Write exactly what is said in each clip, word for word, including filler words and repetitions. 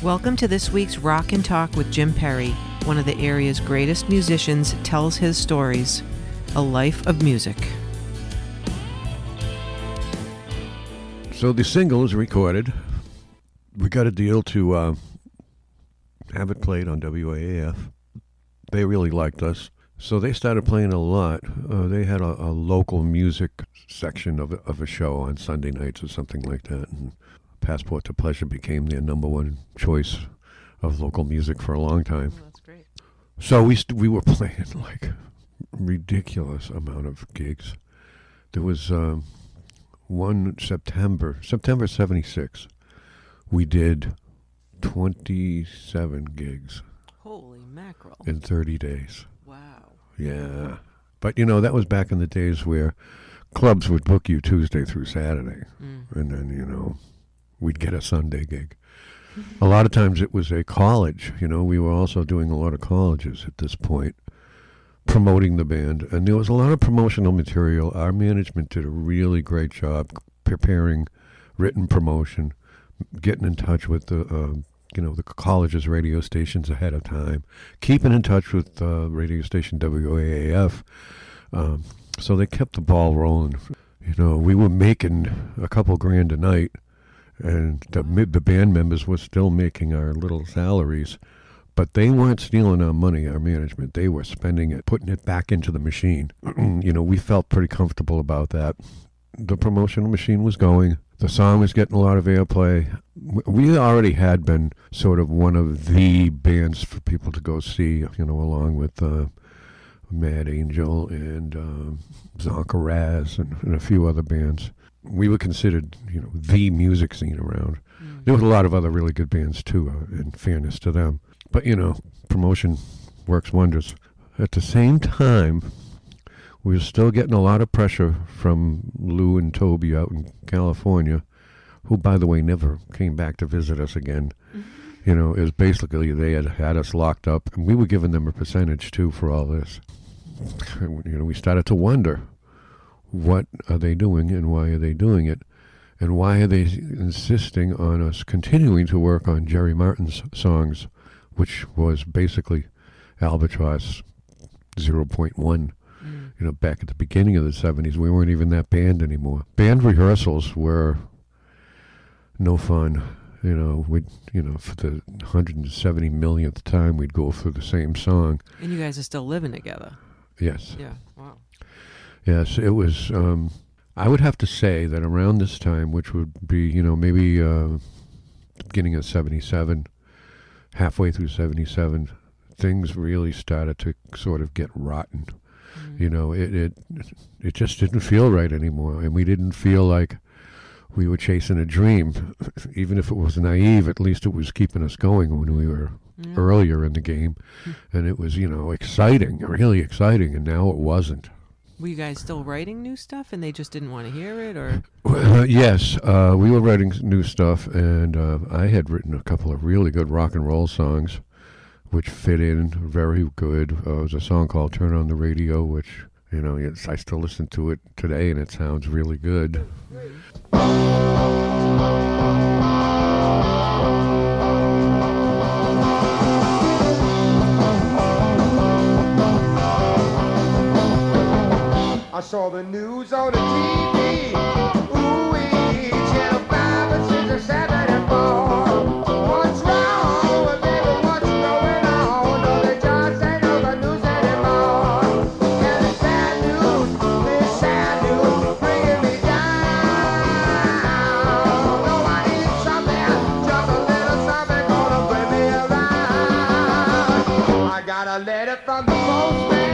Welcome to this week's Rock and Talk with Jim Perry. One of the area's greatest musicians tells his stories. A life of music. So the single was recorded. We got a deal to uh, have it played on W A A F. They really liked us. So they started playing a lot. Uh, they had a, a local music section of, of a show on Sunday nights or something like that. And Passport to Pleasure became their number one choice of local music for a long time. Oh, that's great. So we st- we were playing like ridiculous amount of gigs. There was um, one September, September seventy-six, we did twenty-seven gigs. Holy mackerel. In thirty days. Wow. Yeah. But, you know, that was back in the days where clubs would book you Tuesday through Saturday. Mm. And then, you know, we'd get a Sunday gig. A lot of times it was a college. You know, we were also doing a lot of colleges at this point, promoting the band. And there was a lot of promotional material. Our management did a really great job preparing written promotion, getting in touch with the, uh, you know, the college's radio stations ahead of time, keeping in touch with uh, radio station W A A F. Um, so they kept the ball rolling. You know, we were making a couple grand a night. And the the band members were still making our little salaries, but they weren't stealing our money, our management. They were spending it, putting it back into the machine. You know, we felt pretty comfortable about that. The promotional machine was going. The song was getting a lot of airplay. We already had been sort of one of the bands for people to go see, you know, along with uh, Mad Angel and uh, Zonka Raz and, and a few other bands. We were considered, you know, the music scene around. Mm. There was a lot of other really good bands, too, uh, in fairness to them. But, you know, promotion works wonders. At the same time, we were still getting a lot of pressure from Lou and Toby out in California, who, by the way, never came back to visit us again. Mm-hmm. You know, it was basically they had had us locked up, and we were giving them a percentage, too, for all this. You know, we started to wonder, what are they doing and why are they doing it? And why are they insisting on us continuing to work on Jerry Martin's songs, which was basically Albatross zero point one. Mm. You know, back at the beginning of the seventies, we weren't even that band anymore. Band rehearsals were no fun. You know, we'd, you know, for the one hundred seventy millionth time, we'd go through the same song. And you guys are still living together. Yes. Yeah, wow. Yes, it was, um, I would have to say that around this time, which would be, you know, maybe uh, the beginning of seventy-seven, halfway through seventy-seven, things really started to sort of get rotten. Mm. You know, it, it it just didn't feel right anymore, and we didn't feel like we were chasing a dream. Even if it was naive, at least it was keeping us going when we were yeah. earlier in the game, mm. and it was, you know, exciting, really exciting, and now it wasn't. Were you guys still writing new stuff and they just didn't want to hear it, or? Well, uh, yes, uh, we were writing new stuff, and uh, I had written a couple of really good rock and roll songs, which fit in very good. Uh, it was a song called Turn on the Radio, which, you know, it's, I still listen to it today, and it sounds really good. I saw the news on the T V. Ooh-wee, channel five and six and seven and four. What's wrong with baby? What's going on? No, they just ain't know the news anymore. And it's bad news, this sad news, bringing me down. No, I need something, just a little something gonna bring me around. I got a letter from the postman.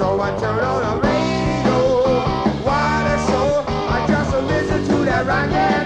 Rock it!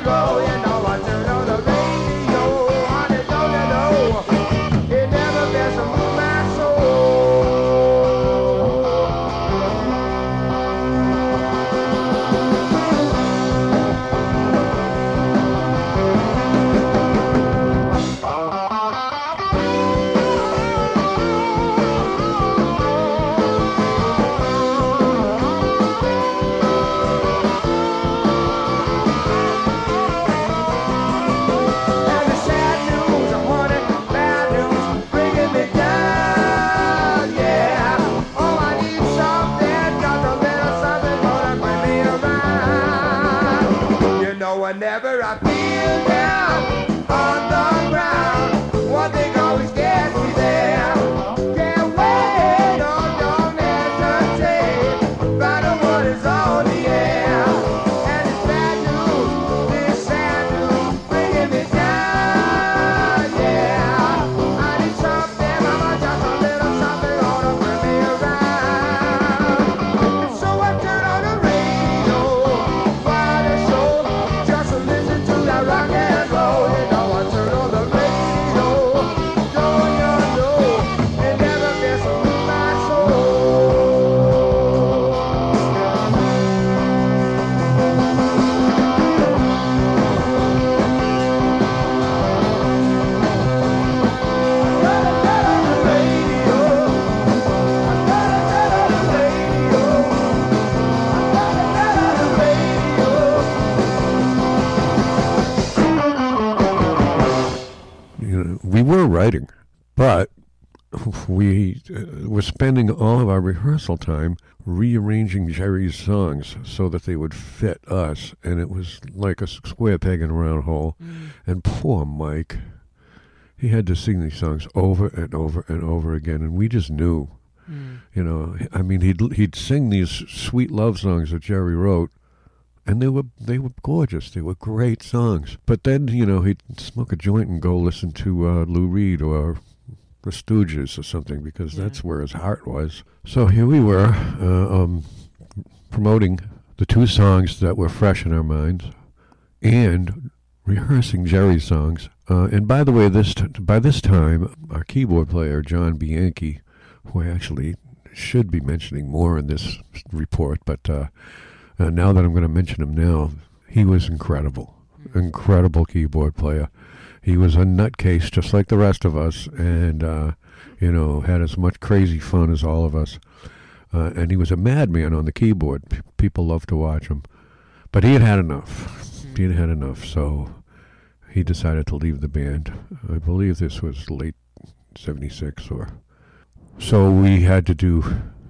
we uh, were spending all of our rehearsal time rearranging Jerry's songs so that they would fit us, and it was like a square peg in a round hole. Mm. And poor Mike, he had to sing these songs over and over and over again, and we just knew. Mm. You know, I mean, he'd he'd sing these sweet love songs that Jerry wrote, and they were they were gorgeous. They were great songs. But then, you know, he'd smoke a joint and go listen to uh, Lou Reed or the Stooges or something, because Yeah. that's where his heart was. So here we were, uh, um, promoting the two songs that were fresh in our minds, and rehearsing Jerry's songs. Uh, and by the way, this t- by this time, our keyboard player John Bianchi, who I actually should be mentioning more in this report, but uh, uh, now that I'm going to mention him now, he was incredible, incredible keyboard player. He was a nutcase just like the rest of us, and, uh, you know, had as much crazy fun as all of us. Uh, and he was a madman on the keyboard. P- people loved to watch him. But he had had enough. He had had enough, so he decided to leave the band. I believe this was late seventy-six or... So we had to do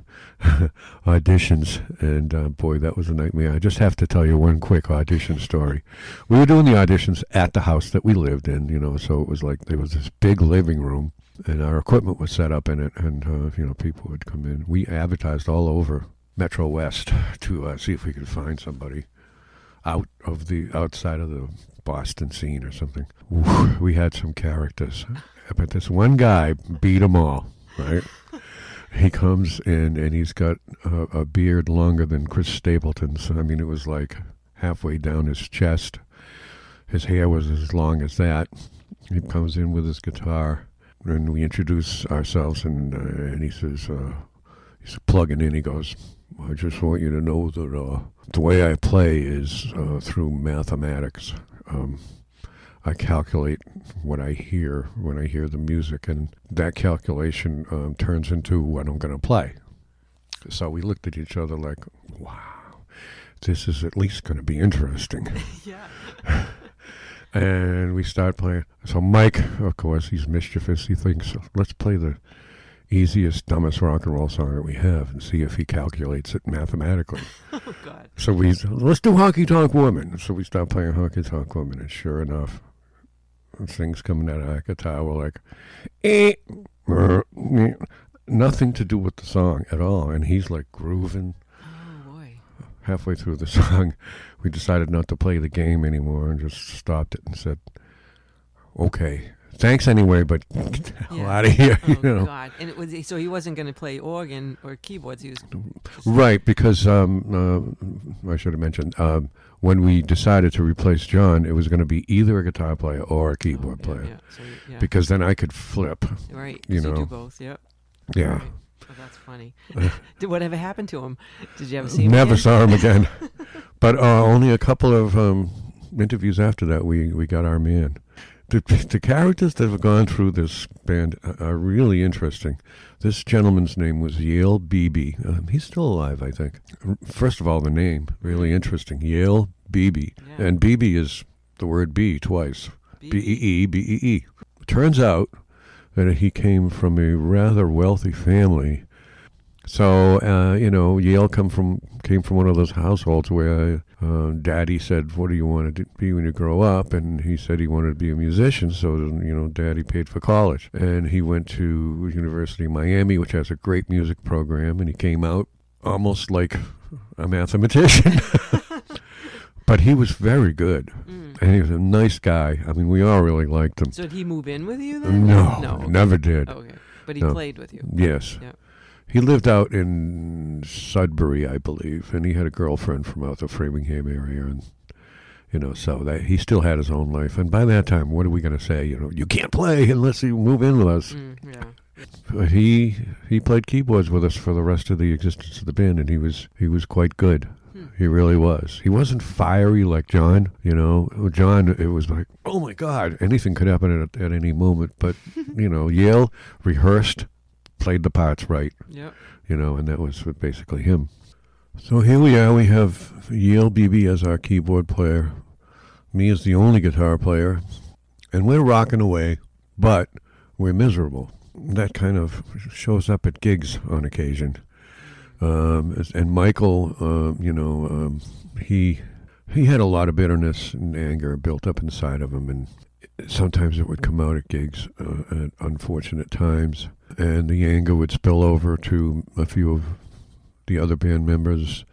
auditions, and uh, boy, that was a nightmare. I just have to tell you one quick audition story. We were doing the auditions at the house that we lived in, you know, so it was like there was this big living room, and our equipment was set up in it, and, uh, you know, people would come in. We advertised all over Metro West to uh, see if we could find somebody out of the outside of the Boston scene or something. Ooh, we had some characters, but this one guy beat them all, right? He comes in, and he's got a, a beard longer than Chris Stapleton's. I mean, it was like halfway down his chest. His hair was as long as that. He comes in with his guitar, and we introduce ourselves, and, uh, and he says, uh, he's plugging in. He goes, I just want you to know that uh, the way I play is uh, through mathematics. Um, I calculate what I hear when I hear the music, and that calculation um, turns into what I'm going to play. So we looked at each other like, wow, this is at least going to be interesting. Yeah. And we start playing. So Mike, of course, he's mischievous. He thinks, let's play the easiest, dumbest rock and roll song that we have and see if he calculates it mathematically. Oh, God. So we, let's do Honky Tonk Woman. So we start playing Honky Tonk Woman, and sure enough, things coming out of our guitar were like, eh, er, eh, nothing to do with the song at all. And he's like grooving. Oh, boy. Halfway through the song, we decided not to play the game anymore and just stopped it and said, okay, thanks anyway, but get the hell Yeah. out of here. Oh, you know? God. And it was so he wasn't going to play organ or keyboards. He was Right, because um, uh, I should have mentioned, um, when we decided to replace John, it was going to be either a guitar player or a keyboard oh, yeah, player. Yeah, so, yeah. Because then I could flip. right. you so know. do both. Yep. Yeah. Right. Oh, that's funny. Did whatever happened to him? Did you ever see him? Never again? saw him again. But uh, only a couple of um, interviews after that, we, we got our man. The, the characters that have gone through this band are, are really interesting. This gentleman's name was Yale Beebe. Um, he's still alive, I think. First of all, the name, really interesting. Yale Beebe. Yeah. And Beebe is the word bee twice. B- B E E, B E E. Turns out that he came from a rather wealthy family. So, uh, you know, Yale come from came from one of those households where uh, Daddy said, what do you want to be when you grow up? And he said he wanted to be a musician, so, you know, Daddy paid for college. And he went to University of Miami, which has a great music program, and he came out almost like a mathematician. But he was very good, Mm. and he was a nice guy. I mean, we all really liked him. So did he move in with you then? No, No. okay. never did. Oh, okay. But he No. played with you. Yes. Yep. He lived out in Sudbury, I believe, and he had a girlfriend from out the Framingham area, and you know, so that he still had his own life. And by that time, what are we going to say? You know, you can't play unless you move in with us. Mm, yeah. But he he played keyboards with us for the rest of the existence of the band, and he was he was quite good. Hmm. He really was. He wasn't fiery like John, you know. John, it was like, oh my God, anything could happen at, at any moment. But, you know, Yale rehearsed, played the parts right, Yep. you know, and that was basically him. So here we are. We have Yale Beebe as our keyboard player, me as the only guitar player, and we're rocking away, but we're miserable. that kind of shows up at gigs on occasion. Um, and Michael, uh, you know, um, he he had a lot of bitterness and anger built up inside of him, and sometimes it would come out at gigs uh, at unfortunate times, and the anger would spill over to a few of the other band members.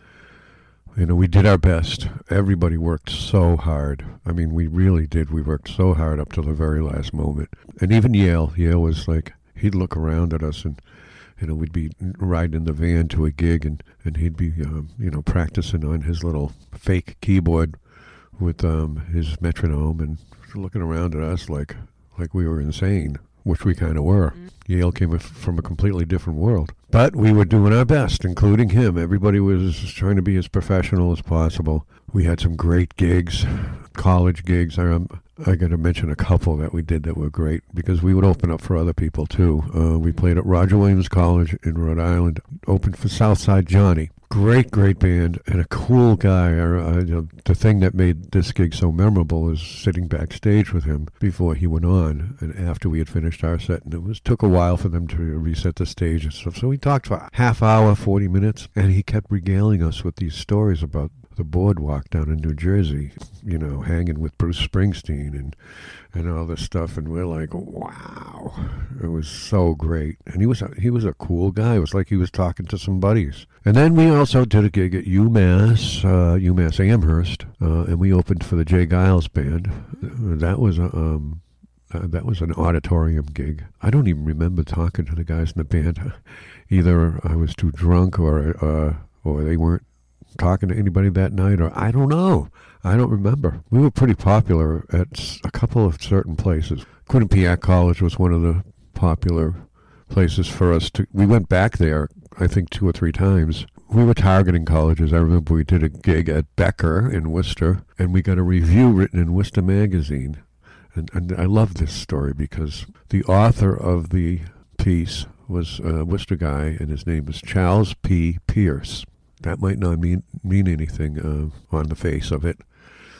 You know, we did our best. Everybody worked so hard. I mean, we really did. We worked so hard up to the very last moment. And even Yale, Yale was like, he'd look around at us and, you know, we'd be riding in the van to a gig and, and he'd be, um, you know, practicing on his little fake keyboard with um, his metronome and looking around at us like like we were insane, which we kind of were. Mm. Yale came from a completely different world. But we were doing our best, including him. Everybody was trying to be as professional as possible. We had some great gigs, college gigs. I, um, I got to mention a couple that we did that were great because we would open up for other people too. Uh, we played at Roger Williams College in Rhode Island, opened for Southside Johnny. Great, great band, and a cool guy. Uh, you know, the thing that made this gig so memorable is sitting backstage with him before he went on and after we had finished our set. And it was took a while for them to reset the stage and stuff. So we talked for a half hour, forty minutes, and he kept regaling us with these stories about the boardwalk down in New Jersey, you know, hanging with Bruce Springsteen and and all this stuff, and we're like, wow, it was so great. And he was a, he was a cool guy. It was like he was talking to some buddies. And then we also did a gig at UMass, uh, UMass Amherst, uh, and we opened for the Jay Giles Band. That was a um, uh, that was an auditorium gig. I don't even remember talking to the guys in the band. Either I was too drunk, or uh, or they weren't talking to anybody that night, or I don't know. I don't remember. We were pretty popular at a couple of certain places. Quinnipiac College was one of the popular places for us to. We went back there, I think, two or three times. We were targeting colleges. I remember we did a gig at Becker in Worcester, and we got a review written in Worcester Magazine. And, and I love this story because the author of the piece was a Worcester guy, and his name was Charles P. Pierce. That might not mean mean anything uh, on the face of it,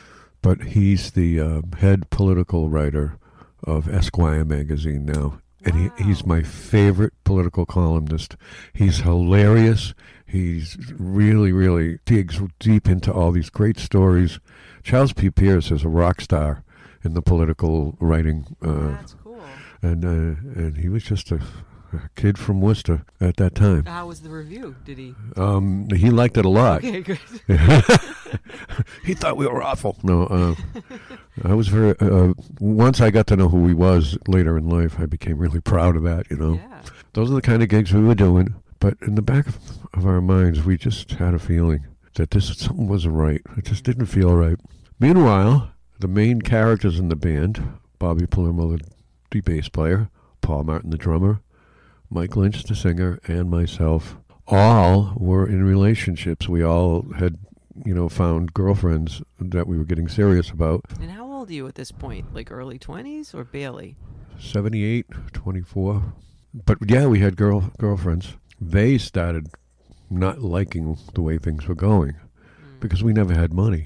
but he's the uh, head political writer of Esquire magazine now, and wow. he, he's my favorite political columnist. He's hilarious. He's really, really digs deep into all these great stories. Charles P. Pierce is a rock star in the political writing. Uh, That's cool. And uh, and he was just a. A kid from Worcester at that time. How was the review? Did he? Um, he liked it a lot. Okay, good. He thought we were awful. No, uh, I was very. Uh, once I got to know who he was later in life, I became really proud of that. You know, yeah. Those are the kind of gigs we were doing. But in the back of, of our minds, we just had a feeling that this something wasn't right. It just didn't feel right. Meanwhile, the main characters in the band, Bobby Palermo, the, the bass player, Paul Martin, the drummer, Mike Lynch, the singer, and myself, all were in relationships. We all had, you know, found girlfriends that we were getting serious about. And how old are you at this point? Like early twenties or barely? seventy-eight, twenty-four. But yeah, we had girl girlfriends. They started not liking the way things were going mm. because we never had money.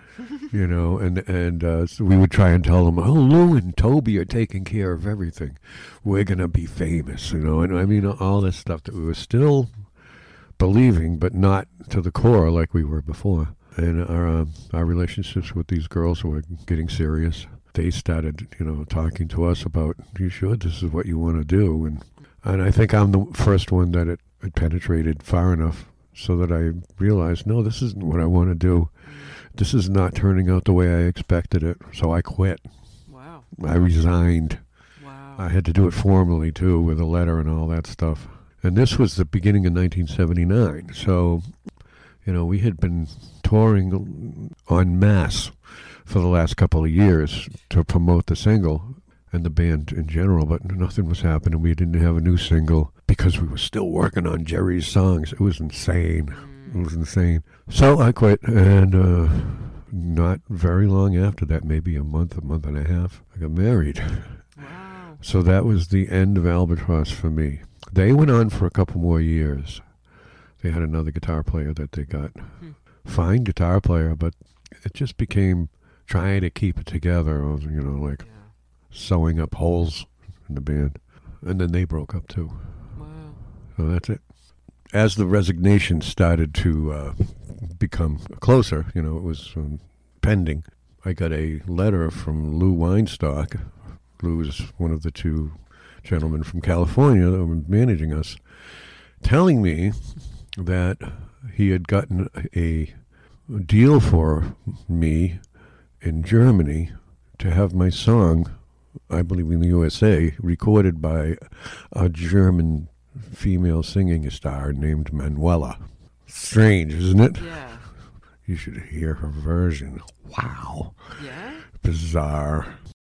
You know, and and uh, so we would try and tell them, oh, Lou and Toby are taking care of everything. We're going to be famous, you know. And I mean, all this stuff that we were still believing, but not to the core like we were before. And our uh, our relationships with these girls were getting serious. They started, you know, talking to us about, you sure this is what you want to do? And and I think I'm the first one that it, it penetrated far enough so that I realized, no, this isn't what I want to do. This is not turning out the way I expected it, so I quit. Wow. I resigned. Wow. I had to do it formally, too, with a letter and all that stuff. And this was the beginning of nineteen seventy-nine, so, you know, we had been touring en masse for the last couple of years to promote the single and the band in general, but nothing was happening. We didn't have a new single because we were still working on Jerry's songs. It was insane. It was insane. So I quit, and uh, not very long after that, maybe a month, a month and a half, I got married. Wow. So that was the end of Albatross for me. They went on for a couple more years. They had another guitar player that they got. Hmm. Fine guitar player, but it just became trying to keep it together. I was, you know, like yeah. sewing up holes in the band. and then they broke up too. Wow. So that's it. As the resignation started to uh, become closer, you know, it was um, pending, I got a letter from Lou Weinstock. Lou was one of the two gentlemen from California that were managing us, telling me that he had gotten a deal for me in Germany to have my song, I believe in the U S A, recorded by a German female singing star named Manuela. Strange, isn't it? Yeah. You should hear her version. Wow. Yeah? Bizarre.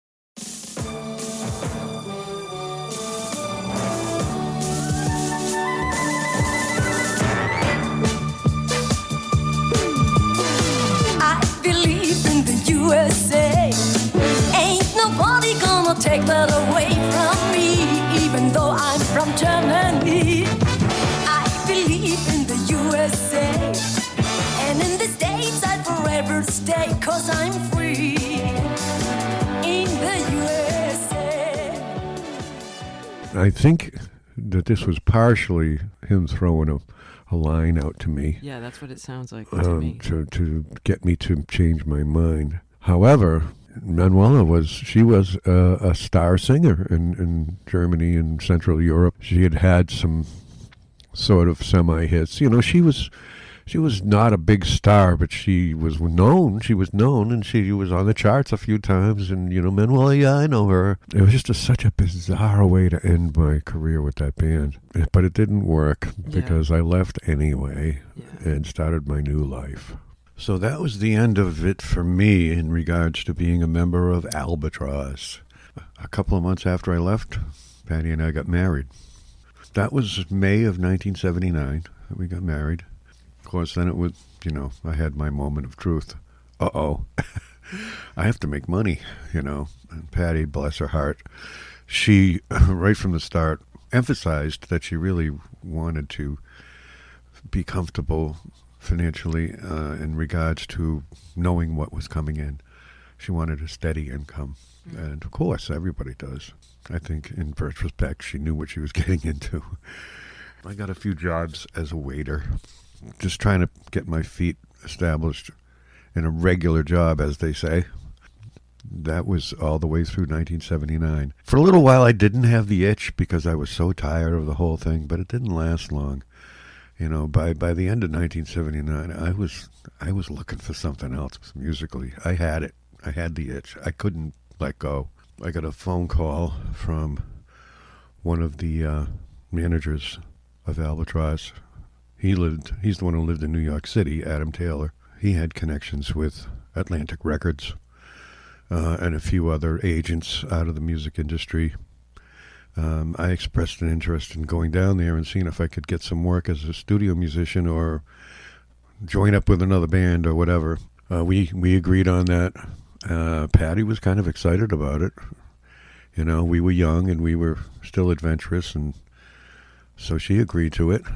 I believe in the U S A. Ain't nobody gonna take that away from me, even though I'm from Germany. I believe in the U S A, and in the States I'd forever stay, 'cause I'm free in the U S A. I think that this was partially him throwing a, a line out to me. Yeah, that's what it sounds like to Um, me. to to get me to change my mind. However, Manuela was she was a, a star singer in, in Germany and Central Europe. She had had some sort of semi hits. You know, she was she was not a big star, but she was known. She was known, and she was on the charts a few times. And you know, Manuela, yeah, I know her. It was just a, such a bizarre way to end my career with that band, but it didn't work because I left anyway Yeah. and started my new life. So that was the end of it for me in regards to being a member of Albatross. A couple of months after I left, Patty and I got married. That was May of nineteen seventy-nine that we got married. Of course, then it was, you know, I had my moment of truth. Uh-oh. I have to make money, you know. And Patty, bless her heart, she, right from the start, emphasized that she really wanted to be comfortable financially uh, in regards to knowing what was coming in. She wanted a steady income. And of course, everybody does. I think in retrospect, she knew what she was getting into. I got a few jobs as a waiter, just trying to get my feet established in a regular job, as they say. That was all the way through nineteen seventy-nine. For a little while, I didn't have the itch because I was so tired of the whole thing, but it didn't last long. You know, by, by the end of nineteen seventy-nine, I was I was looking for something else musically. I had it. I had the itch. I couldn't let go. I got a phone call from one of the uh, managers of Albatross. He lived. He's the one who lived in New York City, Adam Taylor. He had connections with Atlantic Records uh, and a few other agents out of the music industry. Um, I expressed an interest in going down there and seeing if I could get some work as a studio musician or join up with another band or whatever. Uh, we we agreed on that. Uh, Patty was kind of excited about it. You know, we were young and we were still adventurous, and so she agreed to it.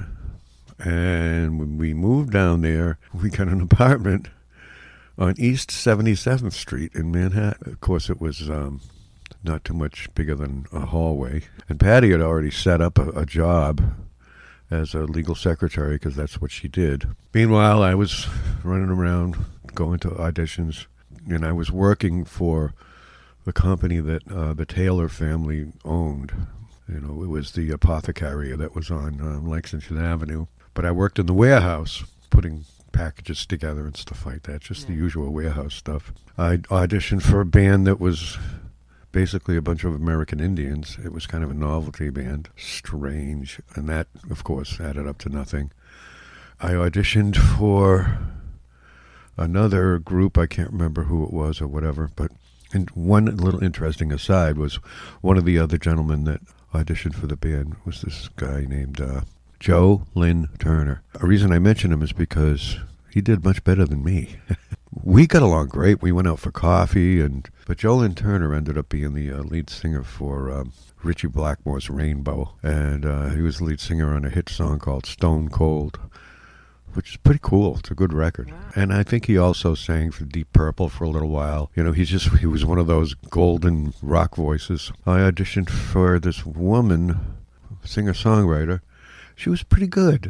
And when we moved down there, we got an apartment on East seventy-seventh Street in Manhattan. Of course, it was um, not too much bigger than a hallway. And Patty had already set up a, a job as a legal secretary because that's what she did. Meanwhile, I was running around, going to auditions, and I was working for the company that uh, the Taylor family owned. You know, it was the apothecary that was on um, Lexington Avenue. But I worked in the warehouse, putting packages together and stuff like that, just Yeah. the usual warehouse stuff. I auditioned for a band that was basically a bunch of American Indians. It was kind of a novelty band. Strange. And that, of course, added up to nothing. I auditioned for another group. I can't remember who it was or whatever. But and one little interesting aside was one of the other gentlemen that auditioned for the band was this guy named uh, Joe Lynn Turner. A reason I mention him is because he did much better than me. We got along great. We went out for coffee, and but Joe Lynn Turner ended up being the uh, lead singer for um, Ritchie Blackmore's Rainbow, and uh, he was the lead singer on a hit song called Stone Cold. which is pretty cool. It's a good record. Wow. And I think he also sang for Deep Purple for a little while. You know, he's just, he was one of those golden rock voices. I auditioned for this woman, singer-songwriter. She was pretty good.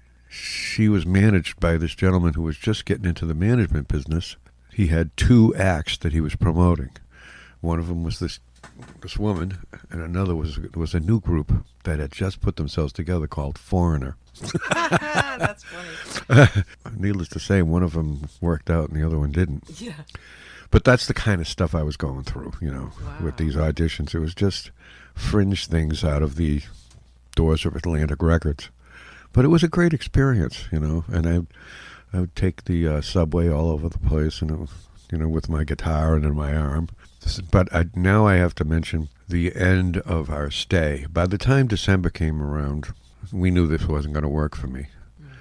She was managed by this gentleman who was just getting into the management business. He had two acts that he was promoting. One of them was this this woman, and another was was a new group that had just put themselves together called Foreigner. That's funny. Needless to say, one of them worked out and the other one didn't. Yeah. But that's the kind of stuff I was going through, you know, Wow. with these auditions. It was just fringe things out of the doors of Atlantic Records. But it was a great experience, you know, and I I would take the uh, subway all over the place, and it was, you know, with my guitar and in my arm. But I, now I have to mention the end of our stay. By the time December came around, we knew this wasn't going to work for me.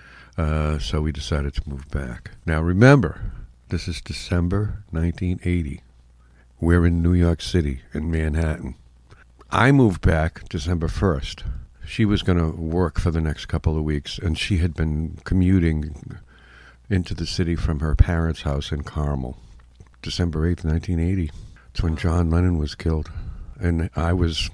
Uh, so we decided to move back. Now remember, this is December nineteen eighty. We're in New York City, in Manhattan. I moved back December first. She was going to work for the next couple of weeks, and she had been commuting into the city from her parents' house in Carmel. December eighth, nineteen eighty. It's when John Lennon was killed. And I was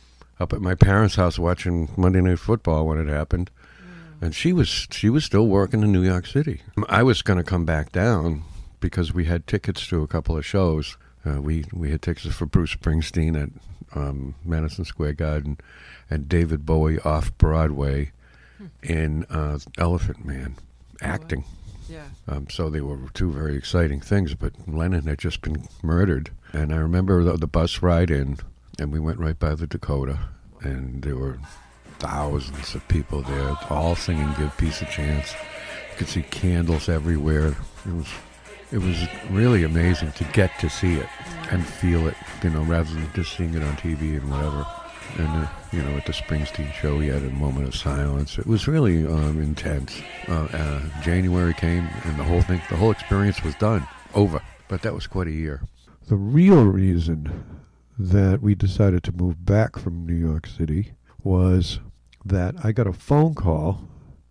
up at my parents' house watching Monday Night Football when it happened. Mm. And she was she was still working in New York City. I was going to come back down because we had tickets to a couple of shows. Uh, we, we had tickets for Bruce Springsteen at um, Madison Square Garden and David Bowie off-Broadway hmm. in uh, Elephant Man, acting. Yeah. Um, so they were two very exciting things, but Lennon had just been murdered. And I remember the, the bus ride in, and we went right by the Dakota, and there were thousands of people there, all singing Give Peace a Chance. You could see candles everywhere. It was it was really amazing to get to see it and feel it, you know, rather than just seeing it on T V and whatever. And, uh, you know, at the Springsteen show, we had a moment of silence. It was really um, intense. Uh, uh, January came, and the whole thing, the whole experience was done, over. But that was quite a year. The real reason that we decided to move back from New York City was that I got a phone call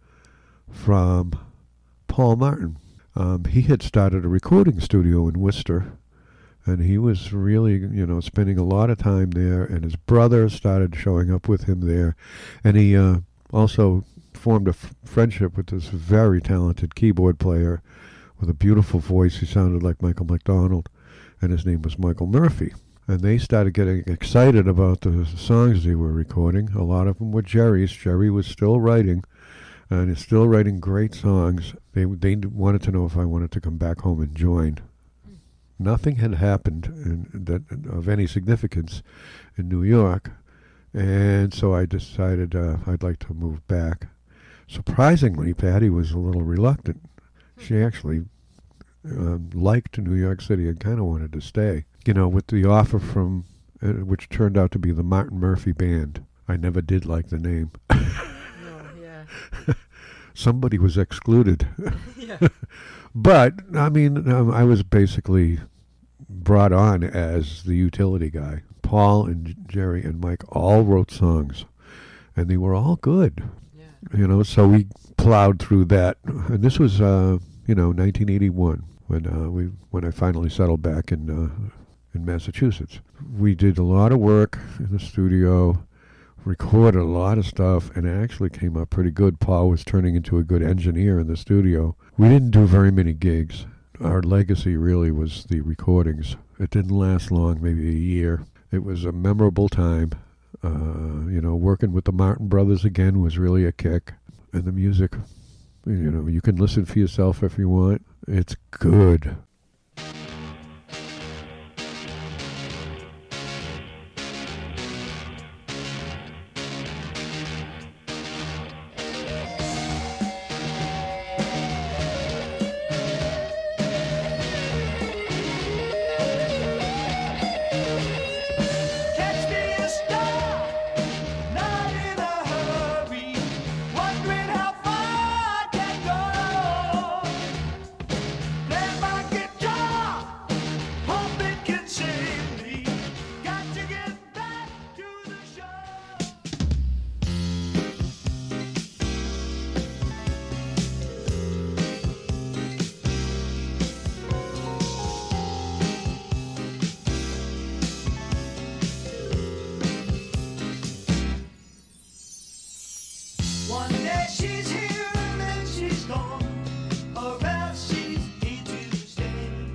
from Paul Martin. Um, he had started a recording studio in Worcester, and he was really, you know, spending a lot of time there, and his brother started showing up with him there, and he uh, also formed a f- friendship with this very talented keyboard player with a beautiful voice. He sounded like Michael McDonald, and his name was Michael Murphy. And they started getting excited about the songs they were recording. A lot of them were Jerry's. Jerry was still writing, and is still writing great songs. They they wanted to know if I wanted to come back home and join. Nothing had happened in, that, of any significance in New York, and so I decided uh, I'd like to move back. Surprisingly, Patty was a little reluctant. She actually uh, liked New York City and kind of wanted to stay. You know, with the offer from, uh, which turned out to be the Martin Murphy Band. I never did like the name. No, yeah. Somebody was excluded. Yeah. But, I mean, um, I was basically brought on as the utility guy. Paul and Jerry and Mike all wrote songs, and they were all good. Yeah. You know, so we plowed through that. And this was, uh, you know, nineteen eighty-one when uh, we when I finally settled back in uh, in Massachusetts. We did a lot of work in the studio, recorded a lot of stuff, and it actually came out pretty good. Paul was turning into a good engineer in the studio. We didn't do very many gigs. Our legacy really was the recordings. It didn't last long, maybe a year. It was a memorable time. Uh, you know, working with the Martin Brothers again was really a kick. And the music, you know, you can listen for yourself if you want. It's good. Catch me a star, not in a hurry, wondering how far I can go. Play my guitar.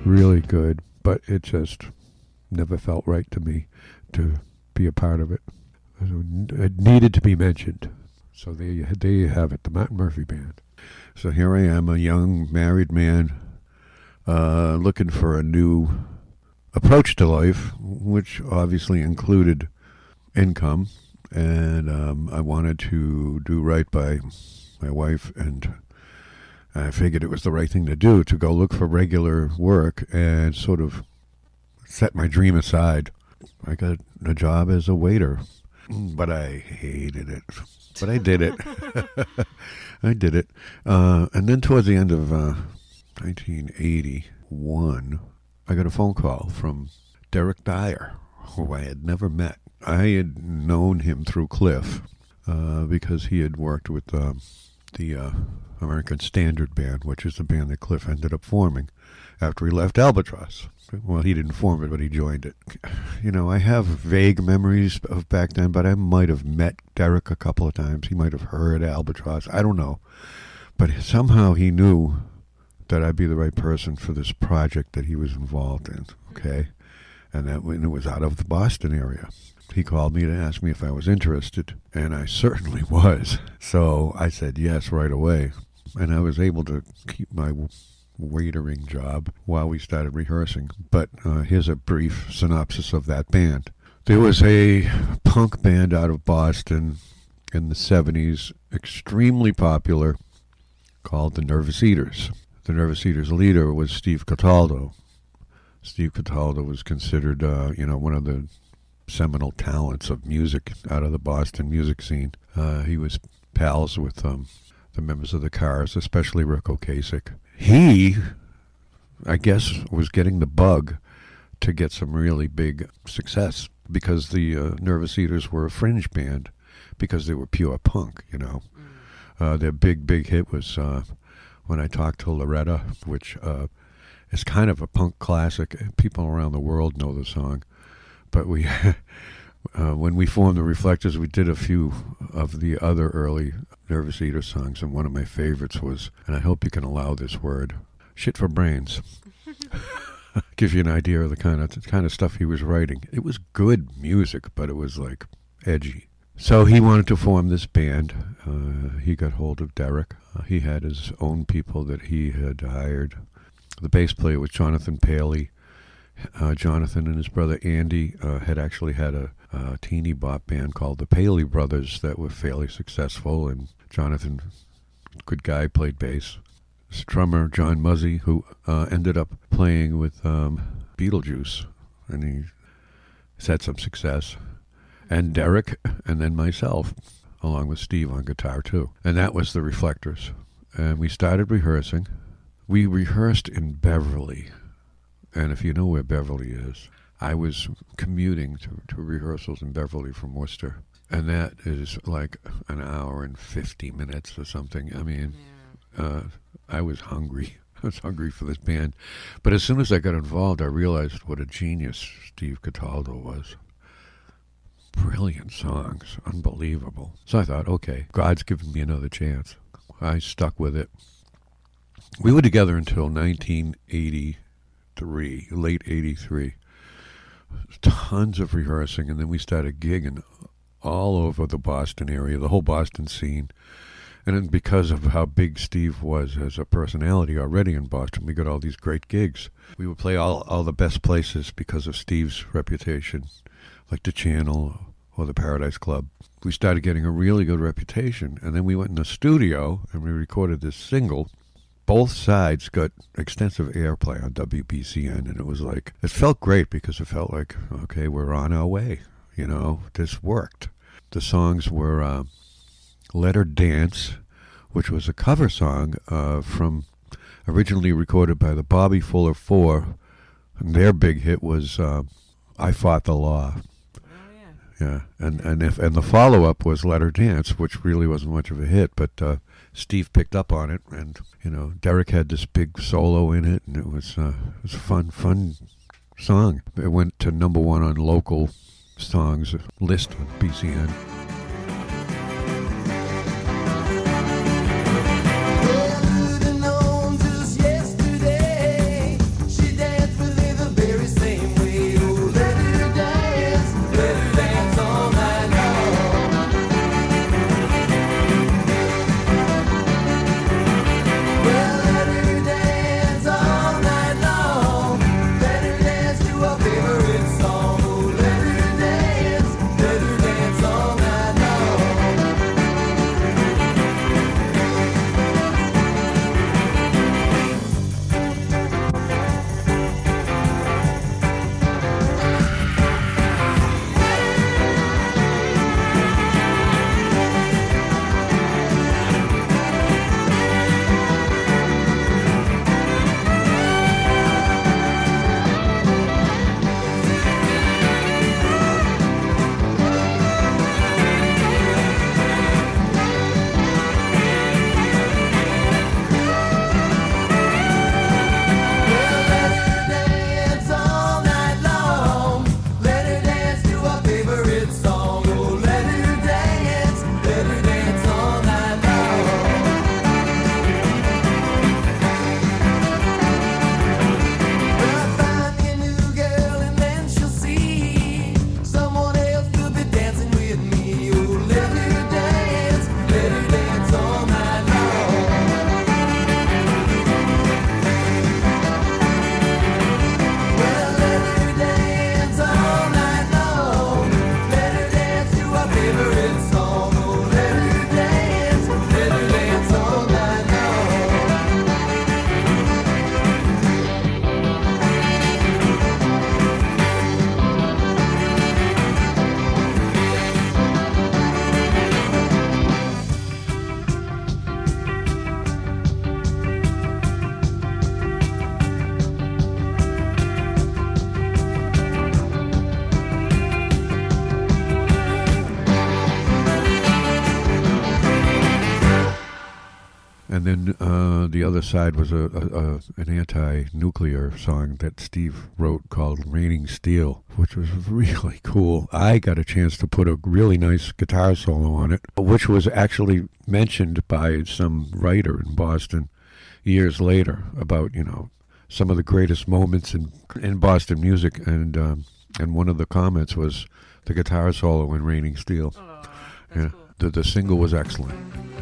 really good, but it just never felt right to me to be a part of it. It needed to be mentioned. So there you, there you have it, the Martin Murphy Band. So here I am, a young married man, uh, looking for a new approach to life, which obviously included income, and um, I wanted to do right by my wife, and I figured it was the right thing to do, to go look for regular work and sort of set my dream aside. I got a job as a waiter, but I hated it. But I did it. I did it. Uh, and then towards the end of uh, nineteen eighty-one, I got a phone call from Derek Dyer, who I had never met. I had known him through Cliff uh, because he had worked with um, the uh, American Standard Band, which is the band that Cliff ended up forming after he left Albatross. Well, he didn't form it, but he joined it. You know, I have vague memories of back then, but I might have met Derek a couple of times. He might have heard Albatross. I don't know. But somehow he knew that I'd be the right person for this project that he was involved in, okay? And that when it was out of the Boston area. He called me to ask me if I was interested, and I certainly was. So I said yes right away. And I was able to keep my waitering job while we started rehearsing. But uh, here's a brief synopsis of that band. There was a punk band out of Boston in the seventies, extremely popular, called the Nervous Eaters. The Nervous Eaters leader was Steve Cataldo. Steve Cataldo was considered, uh, you know, one of the seminal talents of music out of the Boston music scene. Uh, he was pals with um, the members of the Cars, especially Rick Ocasek. He, I guess, was getting the bug to get some really big success because the uh, Nervous Eaters were a fringe band because they were pure punk, you know. Mm. Uh, their big, big hit was uh, When I Talked to Loretta, which uh, is kind of a punk classic. People around the world know the song. But we, uh, when we formed the Reflectors, we did a few of the other early Nervous Eater songs, and one of my favorites was, and I hope you can allow this word, Shit for Brains. Gives you an idea of the kind of the kind of stuff he was writing. It was good music, but it was like edgy. So he wanted to form this band. Uh, he got hold of Derek. Uh, he had his own people that he had hired. The bass player was Jonathan Paley. Uh, Jonathan and his brother Andy uh, had actually had a, a teeny bop band called the Paley Brothers that were fairly successful, and Jonathan, good guy, played bass. This drummer, John Muzzy, who uh, ended up playing with um, Beetlejuice, and he's had some success. And Derek, and then myself, along with Steve on guitar too. And that was the Reflectors. And we started rehearsing. We rehearsed in Beverly. And if you know where Beverly is, I was commuting to, to rehearsals in Beverly from Worcester. And that is like an hour and fifty minutes or something. I mean, yeah. uh, I was hungry. I was hungry for this band. But as soon as I got involved, I realized what a genius Steve Cataldo was. Brilliant songs. Unbelievable. So I thought, okay, God's given me another chance. I stuck with it. We were together until nineteen eighty-three, late eighty-three. Tons of rehearsing, and then we started gigging all over the Boston area, the whole Boston scene. And then because of how big Steve was as a personality already in Boston, we got all these great gigs. We would play all, all the best places because of Steve's reputation, like the Channel or the Paradise Club. We started getting a really good reputation, and then we went in the studio and we recorded this single. Both sides got extensive airplay on W B C N, and it was like, it felt great because it felt like, okay, we're on our way. You know, this worked. The songs were uh, Let Her Dance, which was a cover song uh, from, originally recorded by the Bobby Fuller Four, and their big hit was uh, I Fought the Law. Yeah, and and if and the follow-up was Let Her Dance, which really wasn't much of a hit, but uh, Steve picked up on it, and you know Derek had this big solo in it, and it was uh, it was a fun, fun song. It went to number one on local songs list on B C N. She danced then uh, the other side was a, a, a an anti-nuclear song that Steve wrote called Raining Steel, which was really cool. I got a chance to put a really nice guitar solo on it, which was actually mentioned by some writer in Boston years later about, you know, some of the greatest moments in in Boston music, and um, and one of the comments was the guitar solo in Raining Steel. Oh, that's yeah, cool. the the single was excellent.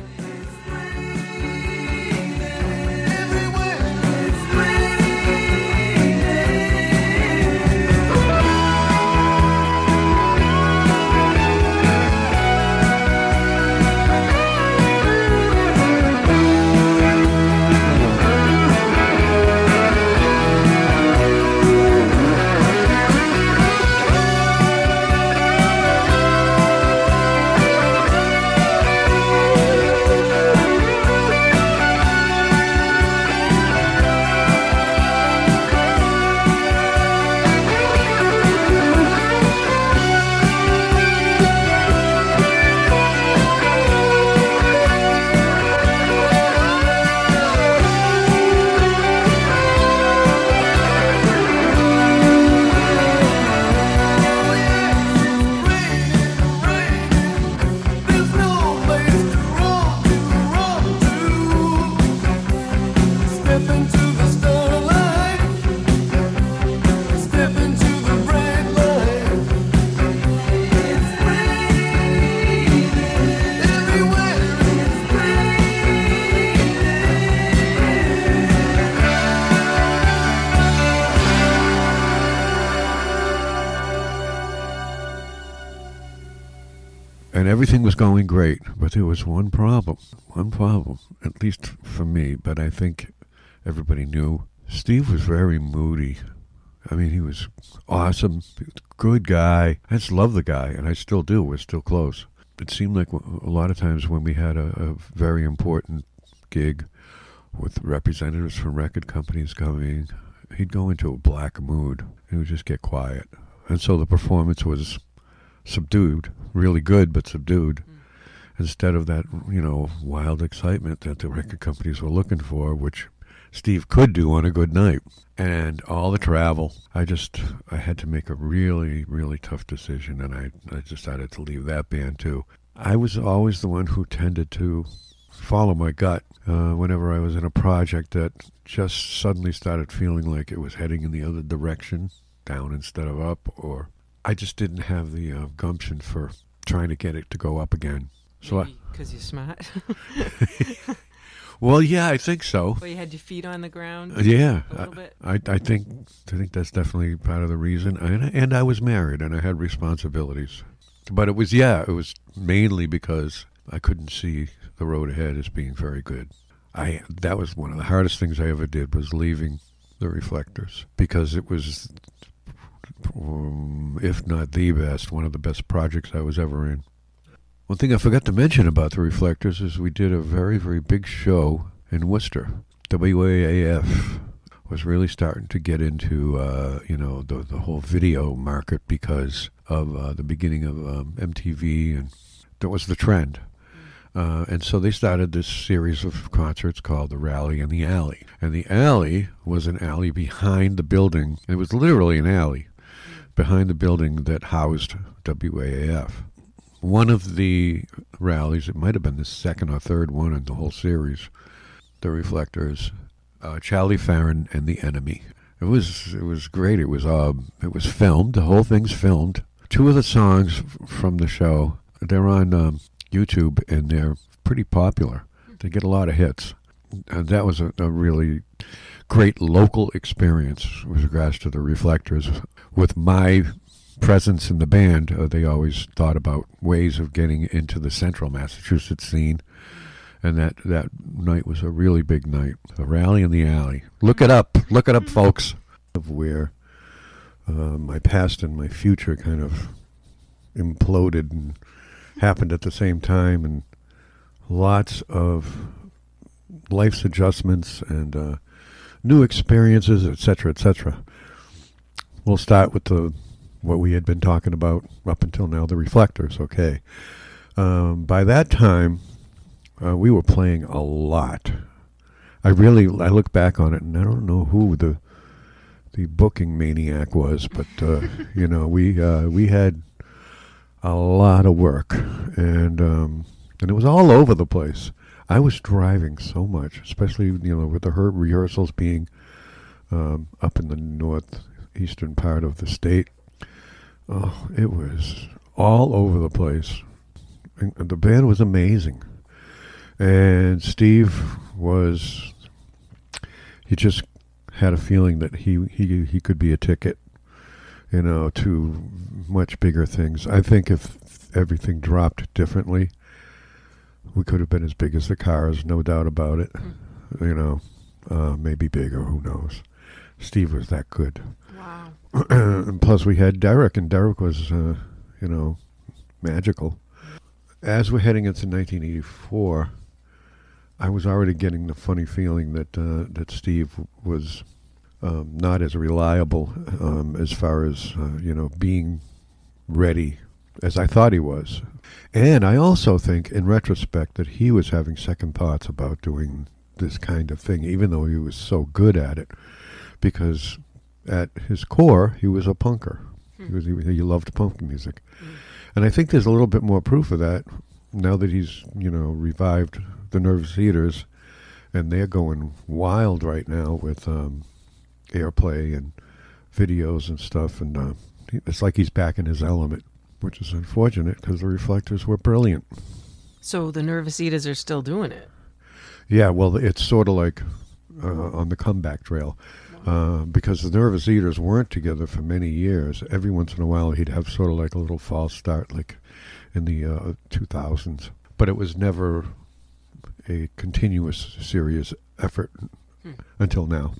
And everything was going great, but there was one problem, one problem, at least for me, but I think everybody knew. Steve was very moody. I mean, he was awesome, he was a good guy. I just love the guy, and I still do. We're still close. It seemed like a lot of times when we had a, a very important gig with representatives from record companies coming, he'd go into a black mood. He would just get quiet. And so the performance was subdued, really good, but subdued. Mm. Instead of that, you know, wild excitement that the record companies were looking for, which Steve could do on a good night. And all the travel, I just, I had to make a really, really tough decision, and I, I decided to leave that band too. I was always the one who tended to follow my gut uh, whenever I was in a project that just suddenly started feeling like it was heading in the other direction, down instead of up, or I just didn't have the uh, gumption for trying to get it to go up again. So because you're smart. Well, yeah, I think so. Well, you had your feet on the ground. Uh, yeah, a little bit. I, I think I think that's definitely part of the reason. And and I was married and I had responsibilities, but it was yeah, it was mainly because I couldn't see the road ahead as being very good. I that was one of the hardest things I ever did, was leaving the Reflectors, because it was, Um, if not the best, one of the best projects I was ever in. One thing I forgot to mention about the Reflectors is we did a very, very big show in Worcester. W A A F was really starting to get into, uh, you know, the, the whole video market because of uh, the beginning of um, M T V, and that was the trend. Uh, and so they started this series of concerts called The Rally in the Alley. And the alley was an alley behind the building. It was literally an alley behind the building that housed W A A F. One of the rallies, it might have been the second or third one in the whole series, the Reflectors, uh, Charlie Farron and the Enemy. It was it was great. It was uh, it was filmed. The whole thing's filmed. Two of the songs from the show, they're on um, YouTube, and they're pretty popular. They get a lot of hits. And that was a, a really great local experience with regards to the Reflectors. With my presence in the band, uh, they always thought about ways of getting into the central Massachusetts scene. And that, that night was a really big night. A rally in the alley. Look it up. Look it up, folks. Of where uh, my past and my future kind of imploded and happened at the same time. And lots of life's adjustments and uh, new experiences, et cetera, et cetera. We'll start with the what we had been talking about up until now, the Reflectors, okay. Um, by that time, uh, we were playing a lot. I really, I look back on it, and I don't know who the the booking maniac was, but uh, you know, we uh, we had a lot of work, and um, and it was all over the place. I was driving so much, especially, you know, with the her- rehearsals being um, up in the northeastern part of the state. Oh, it was all over the place. And the band was amazing. And Steve was, he just had a feeling that he, he, he could be a ticket, you know, to much bigger things. I think if everything dropped differently, we could have been as big as the Cars, no doubt about it. Mm. You know, uh, maybe bigger, who knows. Steve was that good. Wow. And plus we had Derek, and Derek was, uh, you know, magical. As we're heading into nineteen eighty-four, I was already getting the funny feeling that uh, that Steve was um, not as reliable um, as far as, uh, you know, being ready as I thought he was. And I also think, in retrospect, that he was having second thoughts about doing this kind of thing, even though he was so good at it, because at his core, he was a punker. Hmm. He, was, he, he loved punk music. Hmm. And I think there's a little bit more proof of that now that he's, you know, revived the Nervous Eaters, and they're going wild right now with um, airplay and videos and stuff, and uh, it's like he's back in his element, which is unfortunate because the Reflectors were brilliant. So the Nervous Eaters are still doing it? Yeah, well, it's sort of like uh, on the comeback trail. Uh, because the Nervous Eaters weren't together for many years. Every once in a while he'd have sort of like a little false start, like in the uh, two thousands. But it was never a continuous, serious effort hmm. until now.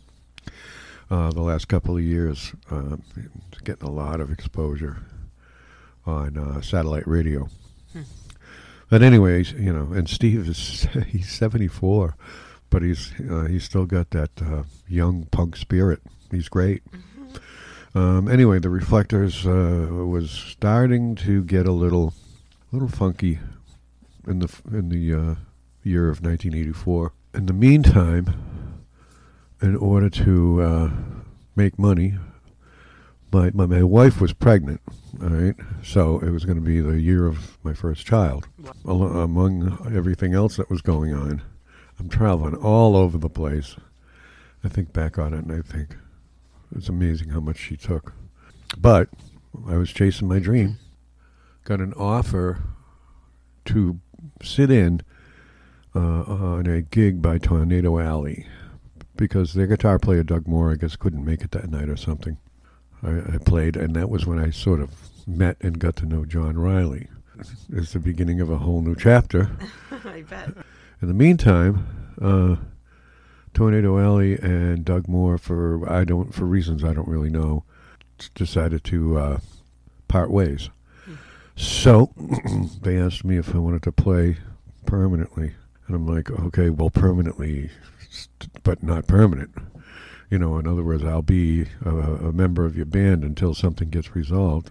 Uh, the last couple of years, uh, getting a lot of exposure on uh, satellite radio. Hmm. But anyways, you know, and Steve is, he's seventy-four. But he's uh, he's still got that uh, young punk spirit. He's great. Mm-hmm. Um, anyway, the Reflectors uh, was starting to get a little little funky in the in the uh, year of nineteen eighty-four. In the meantime, in order to uh, make money, my, my my wife was pregnant. All right, so it was going to be the year of my first child. Al- among everything else that was going on, I'm traveling all over the place. I think back on it and I think it's amazing how much she took. But I was chasing my dream. Got an offer to sit in uh, on a gig by Tornado Alley because their guitar player, Doug Moore, I guess couldn't make it that night or something. I, I played, and that was when I sort of met and got to know John Riley. It's the beginning of a whole new chapter. I bet. In the meantime, uh, Tornado Alley and Doug Moore, for I don't for reasons I don't really know, decided to uh, part ways. Hmm. So they asked me if I wanted to play permanently, and I'm like, okay, well, permanently, but not permanent. You know, in other words, I'll be a, a member of your band until something gets resolved.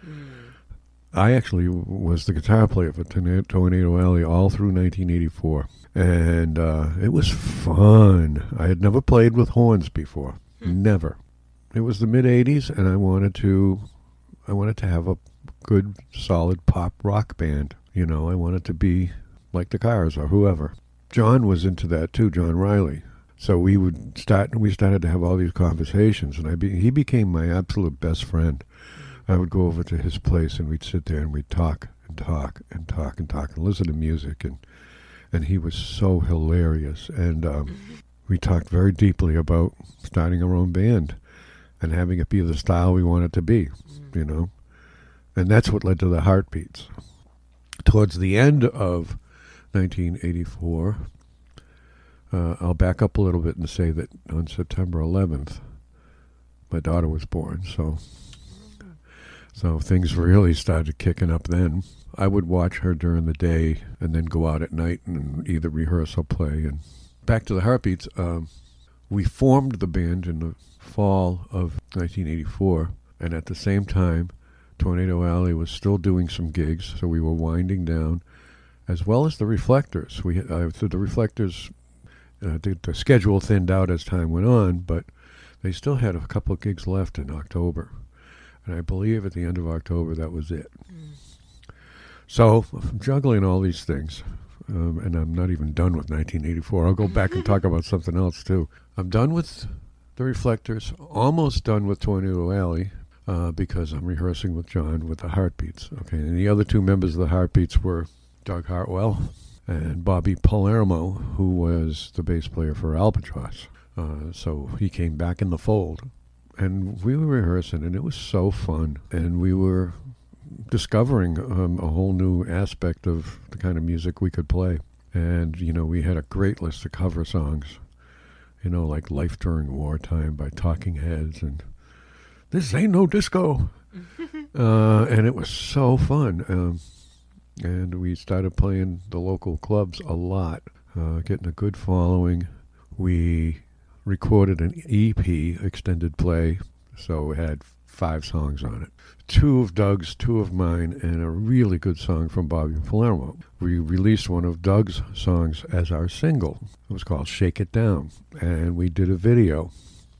I actually was the guitar player for Tornado Alley all through nineteen eighty-four, and uh, it was fun. I had never played with horns before, hmm. never. It was the mid eighties, and I wanted to, I wanted to have a good, solid pop rock band. You know, I wanted to be like the Cars or whoever. John was into that too, John Riley. So we would start, we started to have all these conversations, and I be, he became my absolute best friend. I would go over to his place and we'd sit there and we'd talk and talk and talk and talk and listen to music, and and he was so hilarious, and um, we talked very deeply about starting our own band and having it be the style we want it to be, you know, and that's what led to the Heartbeats. Towards the end of nineteen eighty-four, uh, I'll back up a little bit and say that on September eleventh, my daughter was born, so... So things really started kicking up then. I would watch her during the day and then go out at night and either rehearse or play. And back to the Heartbeats, um, we formed the band in the fall of nineteen eighty-four, and at the same time, Tornado Alley was still doing some gigs, so we were winding down, as well as the Reflectors. We uh, so the Reflectors Uh, the, the schedule thinned out as time went on, but they still had a couple of gigs left in October. And I believe at the end of October, that was it. Mm. So I'm juggling all these things, um, and I'm not even done with nineteen eighty-four. I'll go back and talk about something else, too. I'm done with the Reflectors, almost done with Tornado Alley, uh, because I'm rehearsing with John with the Heartbeats. Okay, and the other two members of the Heartbeats were Doug Hartwell and Bobby Palermo, who was the bass player for Albatross. Uh, so he came back in the fold. And we were rehearsing, and it was so fun. And we were discovering um, a whole new aspect of the kind of music we could play. And, you know, we had a great list of cover songs, you know, like Life During Wartime by Talking Heads and This Ain't No Disco. uh, and it was so fun. Um, and we started playing the local clubs a lot, uh, getting a good following. We recorded an E P, extended play, so it had five songs on it. Two of Doug's, two of mine, and a really good song from Bobby Palermo. We released one of Doug's songs as our single. It was called Shake It Down, and we did a video,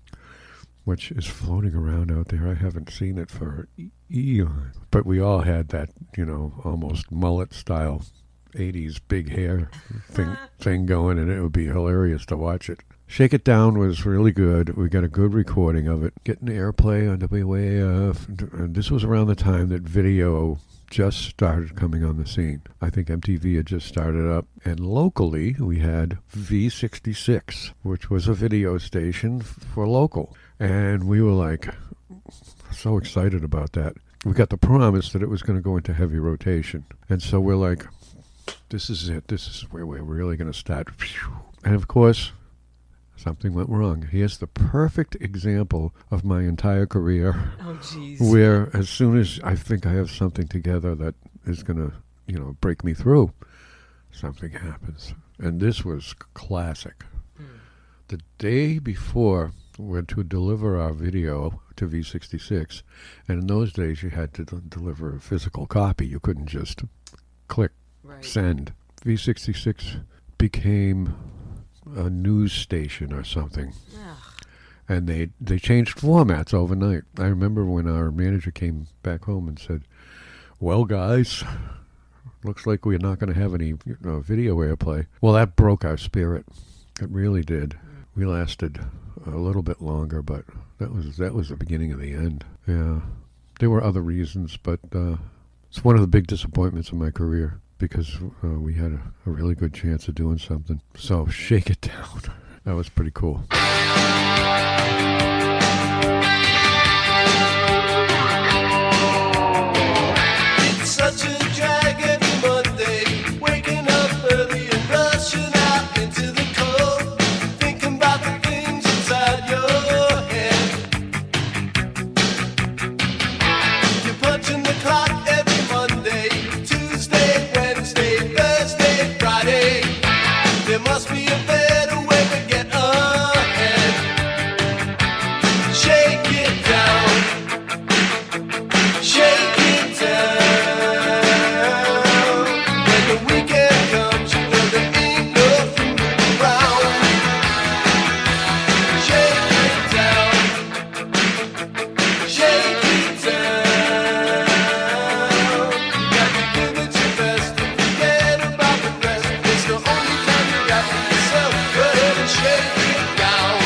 which is floating around out there. I haven't seen it for e- eon. But we all had that, you know, almost mullet-style eighties big hair thing, thing going, and it would be hilarious to watch it. Shake It Down was really good. We got a good recording of it. Getting airplay on W A F. And this was around the time that video just started coming on the scene. I think M T V had just started up. And locally, we had V sixty-six, which was a video station for local. And we were like so excited about that. We got the promise that it was going to go into heavy rotation. And so we're like, this is it. This is where we're really going to start. And of course, something went wrong. Here's the perfect example of my entire career. Oh, jeez. Where as soon as I think I have something together that is going to, you know, break me through, something happens. And this was classic. Mm. The day before we were to deliver our video to V sixty-six, and in those days you had to d- deliver a physical copy. You couldn't just click, right. Send. V sixty-six became a news station or something. Ugh. And they they changed formats overnight. I remember when our manager came back home and said, well, guys, looks like we're not going to have any you know, video airplay. Well, that broke our spirit. It really did. We lasted a little bit longer, but that was that was the beginning of the end. Yeah. There were other reasons, but uh, it's one of the big disappointments of my career, because uh, we had a, a really good chance of doing something. So Shake It Down. That was pretty cool. It's such a drag every Monday, waking up early and rushing out into the cold, thinking about the things inside your head. You're punching the clock every Monday, Tuesday, Wednesday, Thursday, Friday. There must be a better way to get ahead. Shake it down. Shake it down. When the weekend comes, you know there ain't no fooling around. Shake it down. Shake it down. You got to give it your best and forget about the rest. It's the only time you got for yourself. Go ahead and shake it down.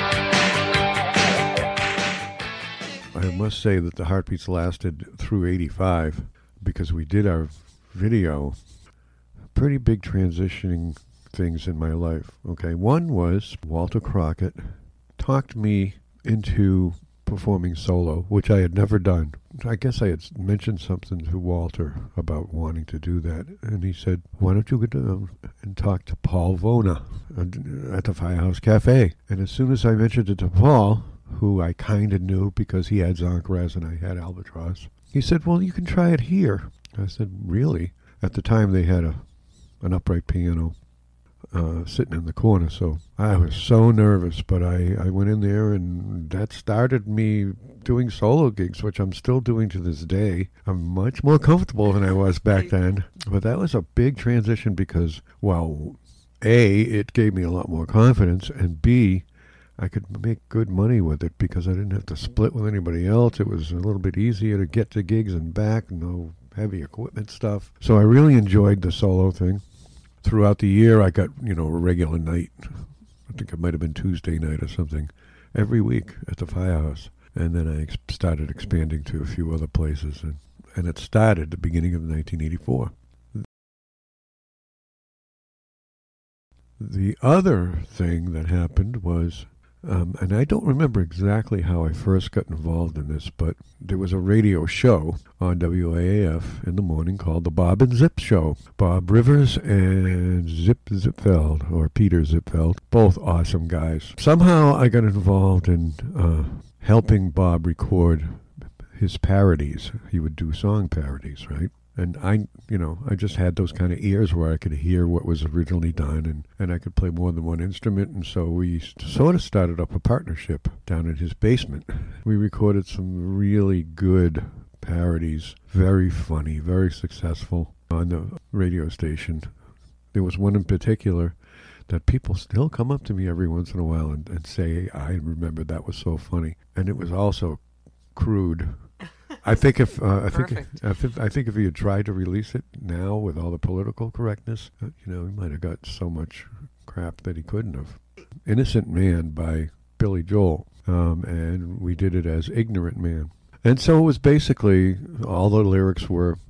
I must say that the Heartbeats lasted through eighty-five, because we did our video. Pretty big transitioning things in my life. Okay, one was Walter Crockett talked me into performing solo, which I had never done. I guess I had s- mentioned something to Walter about wanting to do that, and he said, why don't you go down and talk to Paul Vona uh, at the Firehouse Cafe? And as soon as I mentioned it to Paul, who I kind of knew because he had Zonkraz and I had Albatross, he said, well, you can try it here. I said, really? At the time they had a an upright piano uh, sitting in the corner, so I was so nervous, but I, I went in there, and that started me doing solo gigs, which I'm still doing to this day. I'm much more comfortable than I was back then, but that was a big transition because, well, A, it gave me a lot more confidence, and B, I could make good money with it because I didn't have to split with anybody else. It was a little bit easier to get to gigs and back, no heavy equipment stuff. So I really enjoyed the solo thing. Throughout the year, I got, you know, a regular night. I think it might have been Tuesday night or something, every week at the Firehouse. And then I ex- started expanding to a few other places, and, and it started at the beginning of nineteen eighty-four. The other thing that happened was, um, and I don't remember exactly how I first got involved in this, but there was a radio show on W A A F in the morning called The Bob and Zip Show. Bob Rivers and Zip Zipfeld, or Peter Zipfeld, both awesome guys. Somehow I got involved in uh, helping Bob record his parodies. He would do song parodies, right? And I, you know, I just had those kind of ears where I could hear what was originally done, and, and I could play more than one instrument. And so we sort of started up a partnership down in his basement. We recorded some really good parodies, very funny, very successful on the radio station. There was one in particular that people still come up to me every once in a while and, and say, I remember that was so funny. And it was also crude. I think if uh, I think if, if I think if he had tried to release it now with all the political correctness, uh, you know, he might have got so much crap that he couldn't have. Innocent Man by Billy Joel, um, and we did it as Ignorant Man. And so it was basically, all the lyrics were,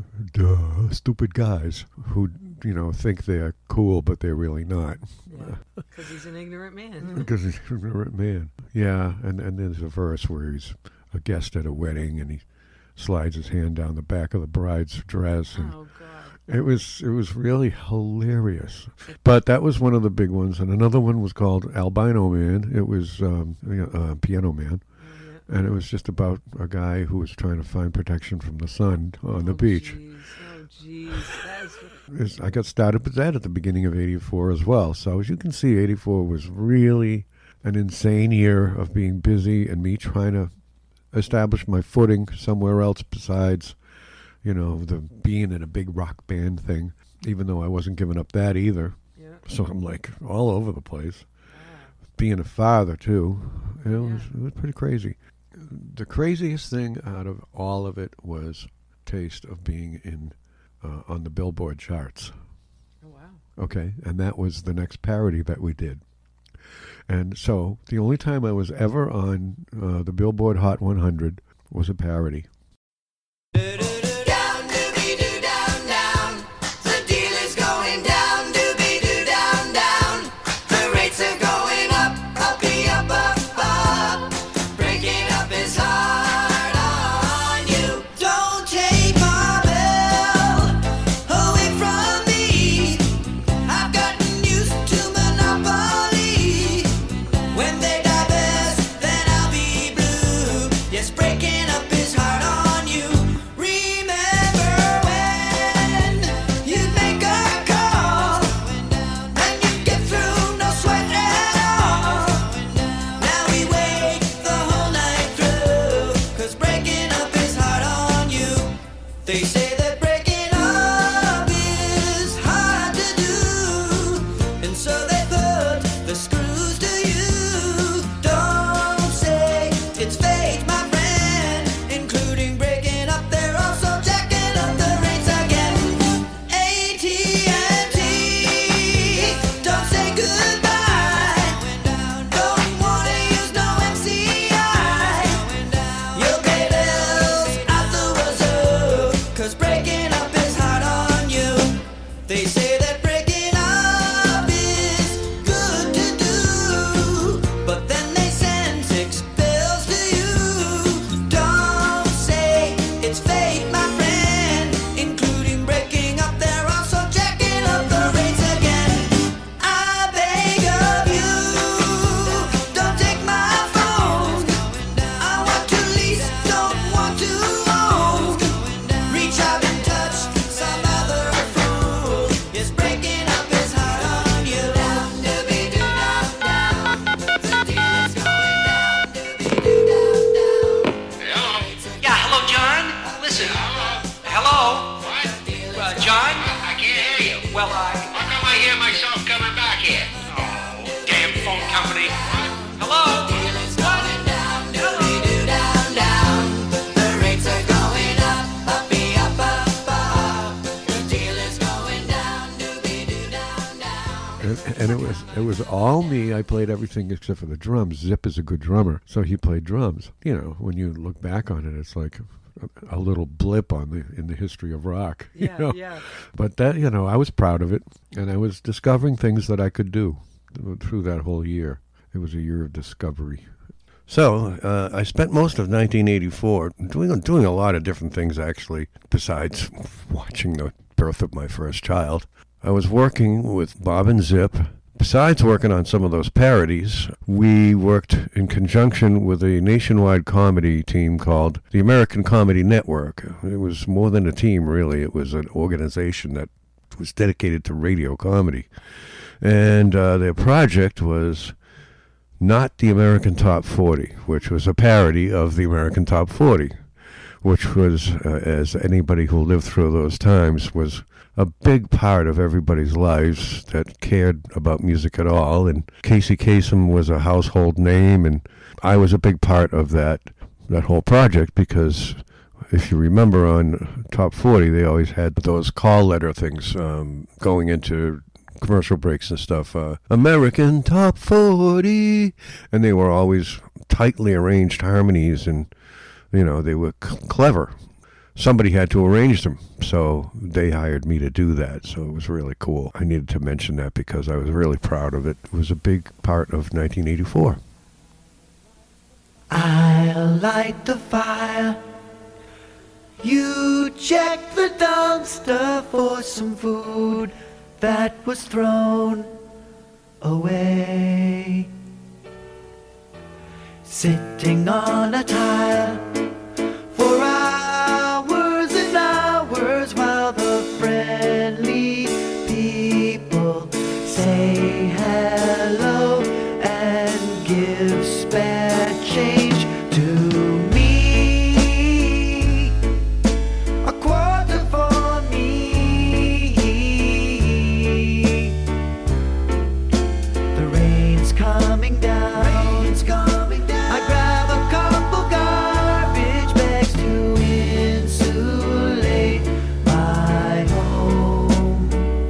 duh, stupid guys who, you know, think they're cool, but they're really not. Yeah, because he's an ignorant man. Because he's an ignorant man. Yeah, and, and there's a verse where he's a guest at a wedding, and he slides his hand down the back of the bride's dress. And Oh, God. it was it was really hilarious. But that was one of the big ones. And another one was called Albino Man. It was um, uh, Piano Man. And it was just about a guy who was trying to find protection from the sun on the Oh, beach. Geez. Oh, jeez. That's... It's- I got started with that at the beginning of eighty-four as well. So as you can see, eighty-four was really an insane year of being busy and me trying to establish my footing somewhere else besides, you know, the being in a big rock band thing, even though I wasn't giving up that either. Yeah. So I'm like all over the place. Wow. Being a father too, it Yeah. was it was pretty crazy. The craziest thing out of all of it was taste of being in uh, on the Billboard charts. Oh, wow. Okay, and that was the next parody that we did. And so the only time I was ever on uh, the Billboard Hot one hundred was a parody. Down, doobie-doo, down, down. The deal is going down, doobie-doo, down, down. The rates are going up, uppy, up, up, up. Breaking up is hard on you. Don't take my bell away from me. I've gotten used to monopoly. When they divest, then I'll be blue. Yes, breaking up is hard on you. company. Hello? And, and it was it was all me. I played everything except for the drums. Zip is a good drummer, so he played drums. You know, when you look back on it, it's like a, a little blip on the in the history of rock. you Yeah, know? yeah. But that, you know, I was proud of it, and I was discovering things that I could do through that whole year. It was a year of discovery. So uh, I spent most of nineteen eighty-four doing doing a lot of different things, actually, besides watching the birth of my first child. I was working with Bob and Zip. Besides working on some of those parodies, we worked in conjunction with a nationwide comedy team called the American Comedy Network. It was more than a team, really. It was an organization that was dedicated to radio comedy. And uh, their project was Not the American Top forty, which was a parody of the American Top forty, which was, uh, as anybody who lived through those times, was a big part of everybody's lives that cared about music at all. And Casey Kasem was a household name, and I was a big part of that that whole project because if you remember on Top forty, they always had those call letter things um, going into commercial breaks and stuff. Uh, American Top forty, and they were always tightly arranged harmonies, and you know they were c- clever. Somebody had to arrange them, so they hired me to do that, so it was really cool. I needed to mention that because I was really proud of it. It was a big part of nineteen eighty-four. I'll light the fire. You check the dumpster for some food that was thrown away. Sitting on a tile for hours and hours while the friendly people say hello and give spare change to me. A quarter for me. The rain's coming down. Rain's coming down. I grab a couple garbage bags to insulate my home.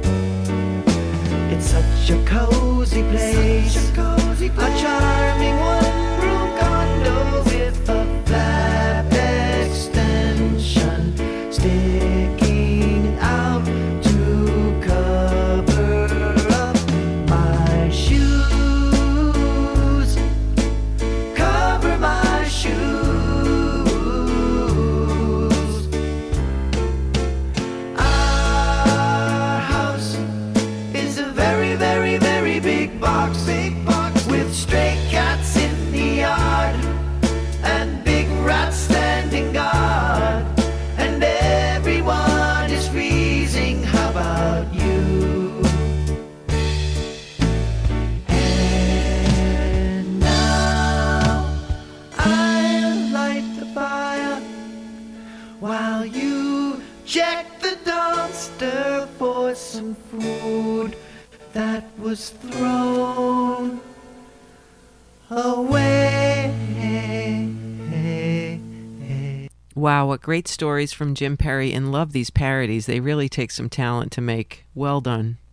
It's such a cozy place. Such a cozy place. A charming one-room condo with a flat extension sticking out to cover up my shoes. Cover my shoes. Our house is a very, very, very big box, big box with stray cats in the yard and big rats standing guard, and everyone is freezing. How about you? And now I'll light the fire while you check the dumpster for some food that was thrown away. Wow, what great stories from Jim Perry, and love these parodies. They really take some talent to make. Well done.